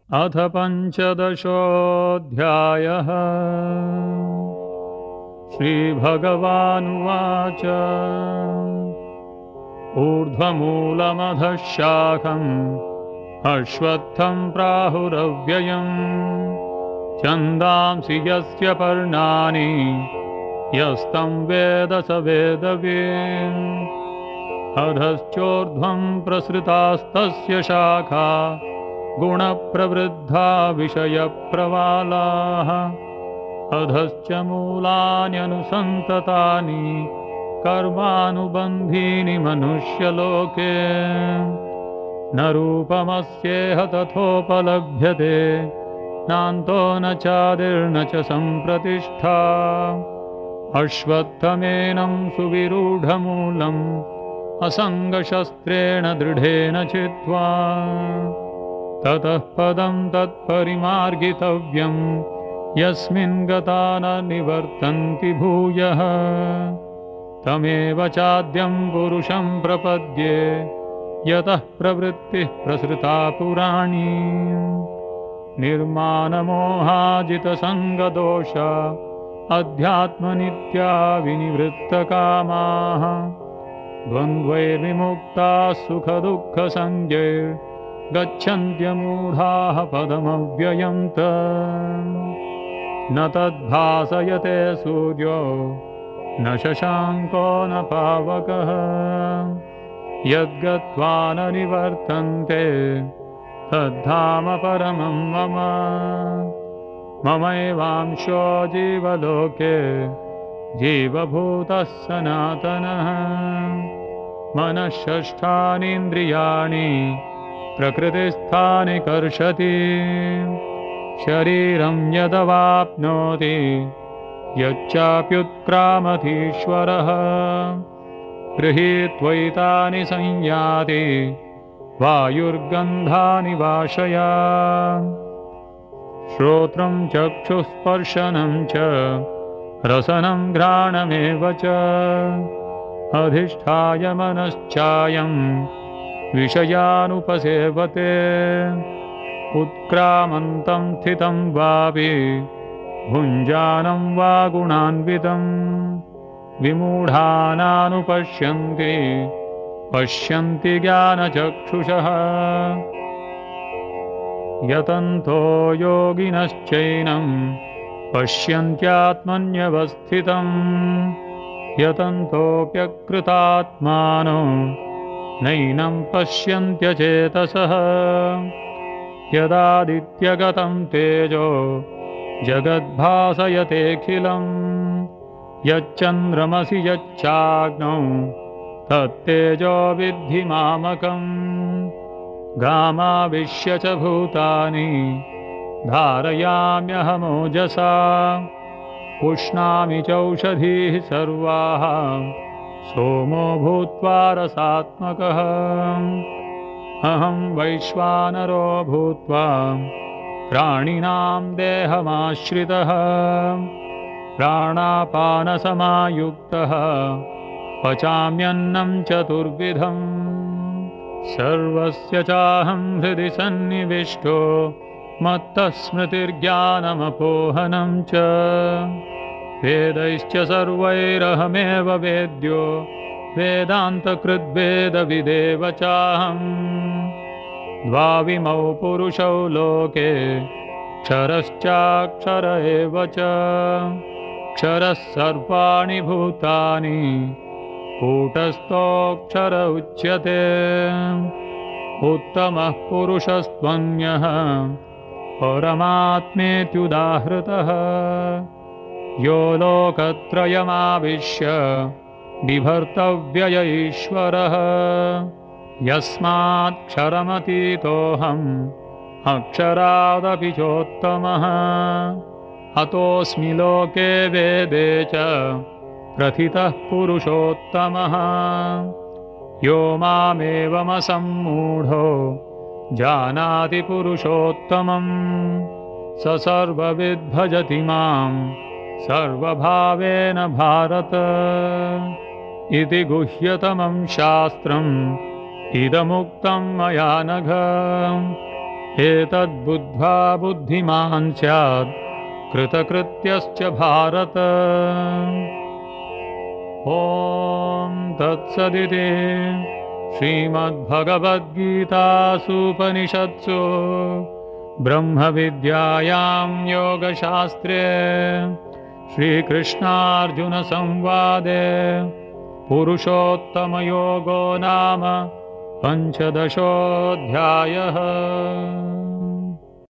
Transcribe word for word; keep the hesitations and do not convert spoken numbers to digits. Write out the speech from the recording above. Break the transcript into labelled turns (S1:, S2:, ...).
S1: अथ पञ्चदशोऽध्यायः। श्रीभगवानुवाच ऊर्ध्वमूलमधः शाखम् अश्वत्थं प्राहुरव्ययम् छन्दांसि यस्य पर्णानि यस्तं वेद स वेदवित्। अधश्चोर्ध्वं प्रसृतास्तस्य शाखा गुणप्रवृद्धा विषयप्रवालाः। अधश्च मूलान्यनुसन्ततानि कर्मानुबन्धीनि मनुष्यलोके। न रूपमस्येह तथोपलभ्यते नान्तो न चादिर्न च सम्प्रतिष्ठा। अश्वत्थमेनं सुविरूढमूलम् असङ्गशस्त्रेण दृढेन चित्वा। ततः पदं तत्परिमार्गितव्यं यस्मिन् गता न निवर्तन्ति भूयः। तमेव चाद्यं पुरुषं प्रपद्ये यतः प्रवृत्तिः प्रसृता पुराणी। निर्मानमोहाजितसङ्गदोष अध्यात्मनित्या विनिवृत्तकामाः। द्वन्द्वैर्विमुक्ताः सुखदुःखसंज्ञैर्गच्छन्त्यमूढाः पदमव्ययं तम्। न तद्भासयते सूर्यो न शशाङ्को न पावकः यद्गत्वा न निवर्तन्ते तद्धाम परमं मम। ममैवांशो जीवलोके जीवभूतः सनातनः। मनःषष्ठानीन्द्रियाणि प्रकृतिस्थानि कर्षति। शरीरं यदवाप्नोति यच्चाप्युत्क्रामतीश्वरः गृहीत्वैतानि संयाति वायुर्गन्धानि वाशयात्। श्रोत्रं चक्षुस्पर्शनं च रसनं घ्राणमेव च अधिष्ठाय मनश्चायं विषयानुपसेवते। उत्क्रामन्तं स्थितं वापि भुञ्जानं वा गुणान्वितं विमूढानानुपश्यन्ति पश्यन्ति ज्ञानचक्षुषः। यतन्तो योगिनश्चैनं पश्यन्त्यात्मन्यवस्थितं यतन्तोऽप्यकृतात्मानो नैनं पश्यन्त्यचेतसः। यदादित्यगतं तेजो जगद्भासयतेऽखिलम् यच्चन्द्रमसि यच्चाग्नौ तत्तेजो विद्धि मामकम्। गामाविश्य च भूतानि धारयाम्यहमोजसा पुष्णामि चौषधीः सर्वाः सोमो भूत्वा रसात्मकः। अहं वैश्वानरो भूत्वा प्राणिनां देहमाश्रितः प्राणापानसमायुक्तः पचाम्यन्नं चतुर्विधम्। सर्वस्य चाहं हृदि सन्निविष्टो मत्तः स्मृतिर्ज्ञानमपोहनं च। वेदैश्च सर्वैरहमेव वेद्यो वेदान्तकृद्वेदविदेव चाहम्। द्वाविमौ पुरुषौ लोके क्षरश्चाक्षर एव च। क्षरः सर्वाणि भूतानि कूटस्थोऽक्षर उच्यते। उत्तमः पुरुषस्त्वन्यः परमात्मेत्युदाहृतः यो लोकत्रयमाविश्य बिभर्तव्यय ईश्वरः। यस्मात्क्षरमतीतोऽहम् अक्षरादपि चोत्तमः। अतोऽस्मि लोके वेदे च प्रथितः पुरुषोत्तमः। यो मामेवमसम्मूढो जानाति पुरुषोत्तमम् स सर्वविद्भजति मां सर्वभावेन भारत। इति गुह्यतमं शास्त्रम् इदमुक्तं मया नघ। एतद्बुद्ध्वा बुद्धिमान् स्यात् कृतकृत्यश्च भारत। ॐ तत्सदिति श्रीमद्भगवद्गीतासूपनिषत्सु ब्रह्मविद्यायां योगशास्त्रे श्रीकृष्णार्जुनसंवादे पुरुषोत्तमयोगो नाम पञ्चदशोऽध्यायः।